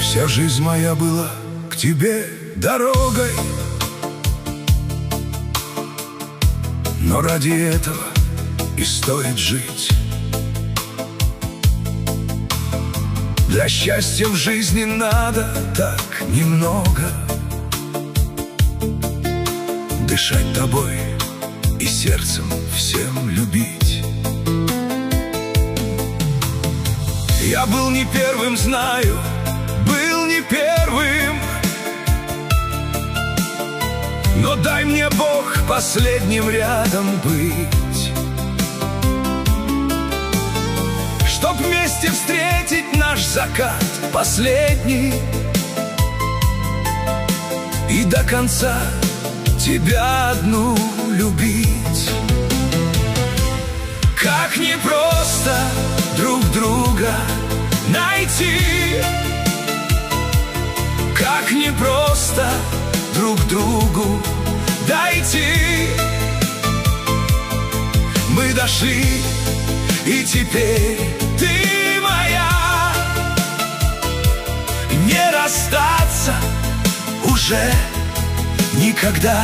Вся жизнь моя была к тебе дорогой, но ради этого и стоит жить. Для счастья в жизни надо так немного: дышать тобой и сердцем всем любить. Я был не первым, знаю, был не первым, но дай мне, Бог, последним рядом быть, чтоб вместе встретить наш закат последний и до конца тебя одну любить. Как непросто друг друга найти, как непросто друг другу дойти. Мы дошли, и теперь ты моя, не расстаться уже никогда.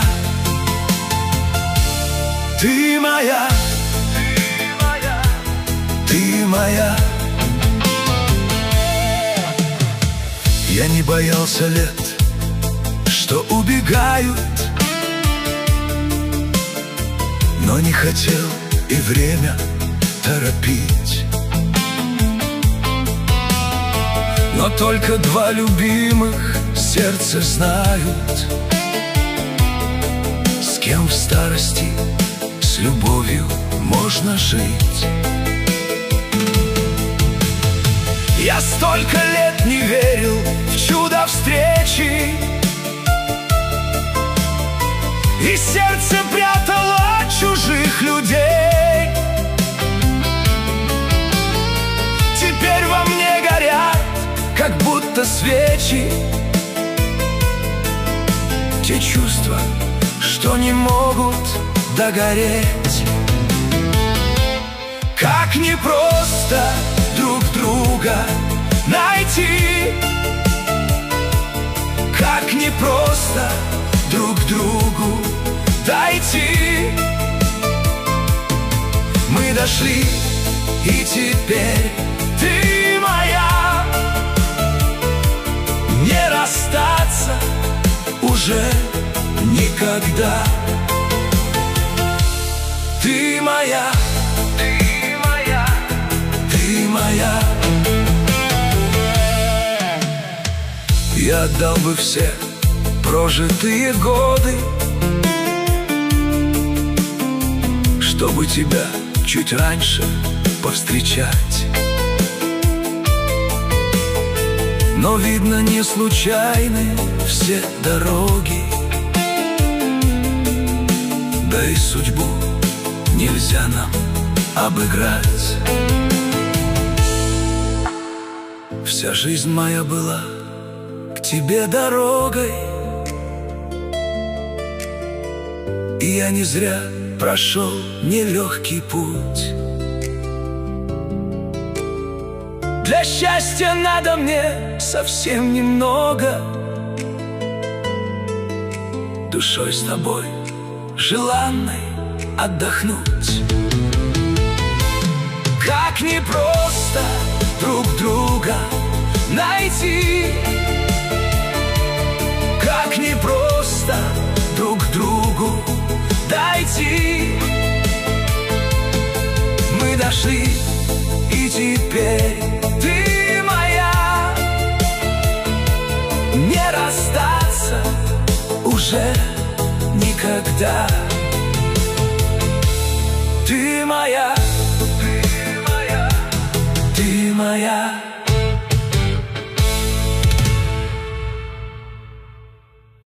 Ты моя, ты моя. Я не боялся лет, что убегают, но не хотел и время торопить. Но только два любимых сердца знают, с кем в старости с любовью можно жить. Я столько лет не верил в чудо встречи, и сердце прятало от чужих людей. Теперь во мне горят, как будто свечи, те чувства, что не могут догореть. Как непросто друг друга найти, как непросто друг другу дойти. Мы дошли, и теперь ты моя, не расстаться уже никогда. Ты моя, ты моя, ты моя. Я отдал бы все прожитые годы, чтобы тебя чуть раньше повстречать. Но, видно, не случайны все дороги, да и судьбу нельзя нам обыграть. Вся жизнь моя была к тебе дорогой, и я не зря прошел нелегкий путь. Для счастья надо мне совсем немного, душой с тобой желанной отдохнуть. Как непросто друг друга найти, как непросто друг другу дойти. Мы дошли, и теперь ты моя, не расстаться уже никогда. Ты моя, ты моя, ты моя.